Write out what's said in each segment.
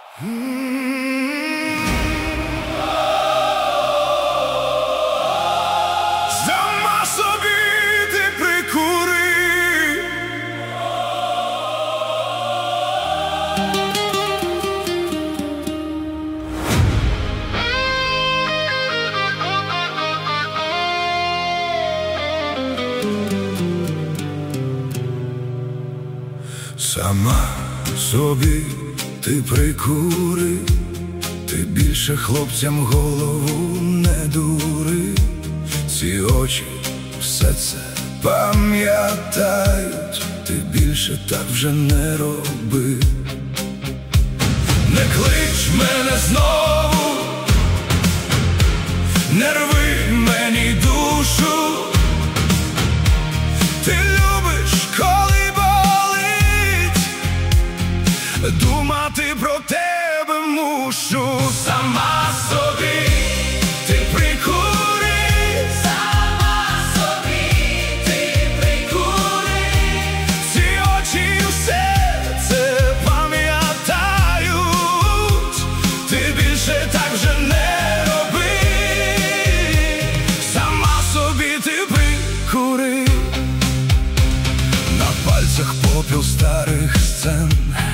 Сама собі ти прикури. Сама собі ти прикури, ти більше хлопцям голову не дури. Ці очі все це пам'ятають, ти більше так вже не роби. Не клич мене знову, не рви мені душу. Ти любиш, коли болить, думати про тебе мушу. Сама собі ти прикури, Сама собі ти прикури. ці очі все це пам'ятають, ти більше так вже не роби. Сама собі ти прикури. На пальцях попіл старих сцен,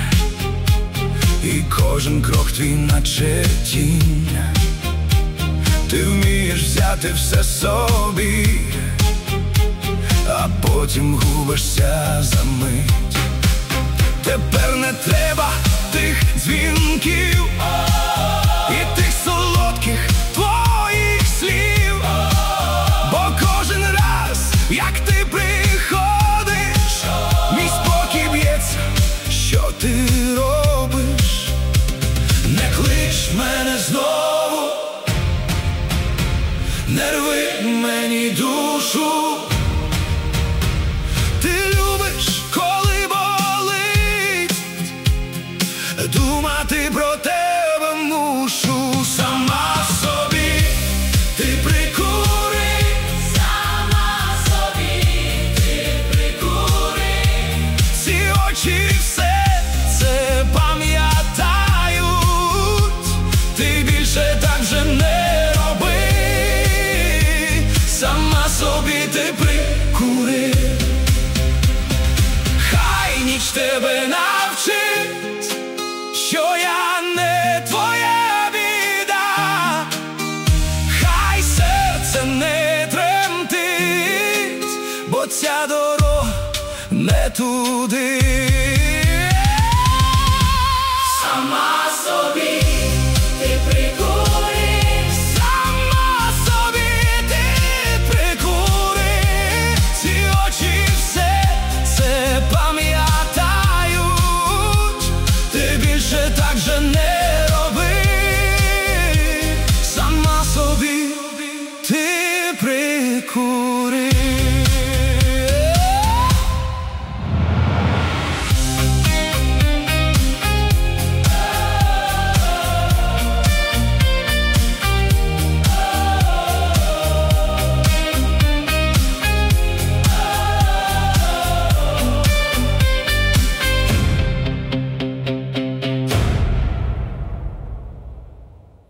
і кожен крок твій наче тінь. Ти вмієш взяти все собі, а потім губишся за мить. Тепер не треба